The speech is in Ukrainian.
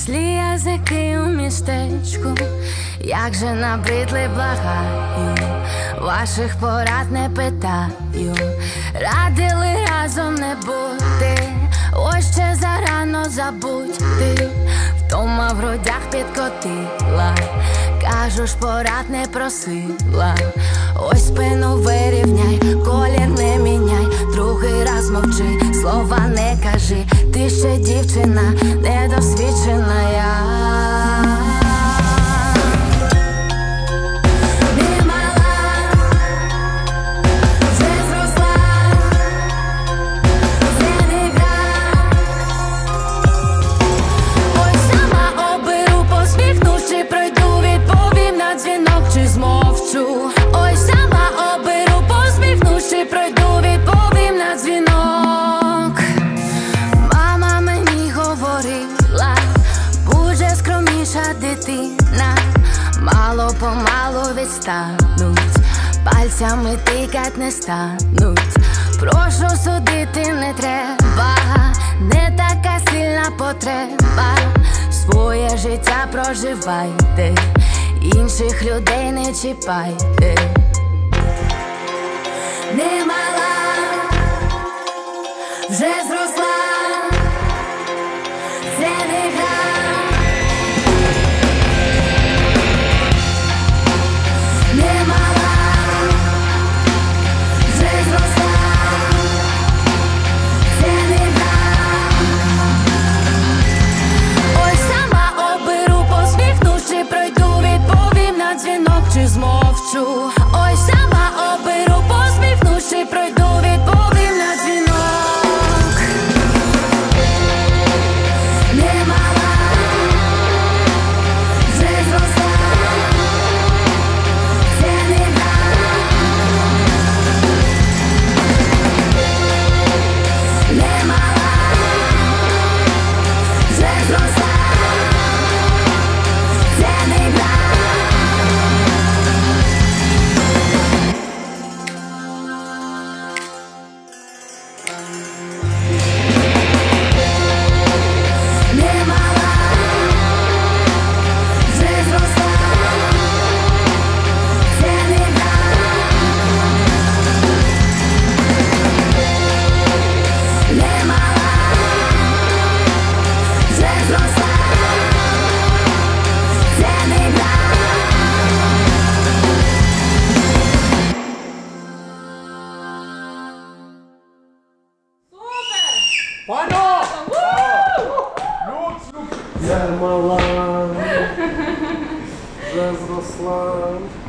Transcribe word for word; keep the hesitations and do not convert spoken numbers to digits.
Злі язики у містечку, як же набридли, благаю, ваших порад не питаю, радили разом не бути, ось ще зарано забудьте. Втома в грудях підкотила, кажу ж, порад не просила. Ось спину вирівняй, колір не міняй, другий раз мовчи, слова не кажи, ти ще дівчина, недосвідчена я. Ой, сама оберу, посміхнувши, пройду, відповім на дзвінок. Мама мені говорила, будь же скромніша дитина, мало-помалу відстануть, пальцями тикать не стануть. Прошу, судити не треба, не така сильна потреба, своє життя проживайте, інших людей не чіпайте. Не мала, вже зросла, це не гра. Не мала, вже зросла, це не гра. Ой, сама оберу, посміхнувши, пройду, відповім на дзвінок чи змовчу. Ой, сама оберу, посміхнувши, пройду, відповім на дзвінок. Не мала, вже зросла, це не гра. Не мала, вже зросла, це не гра. Пано! Я мала, вже зросла.